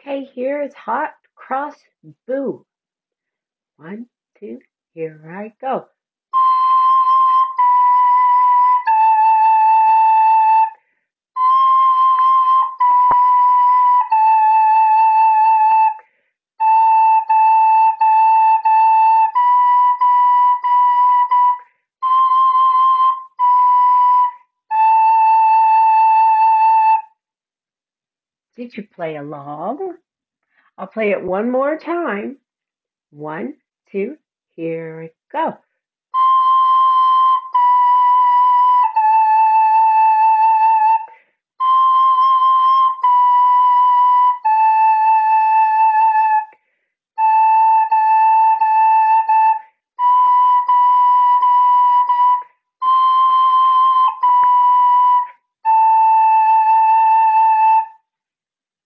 Okay, here is hot cross boo. 1, 2, here I go. Did you play along? I'll play it one more time. 1, 2, here we go.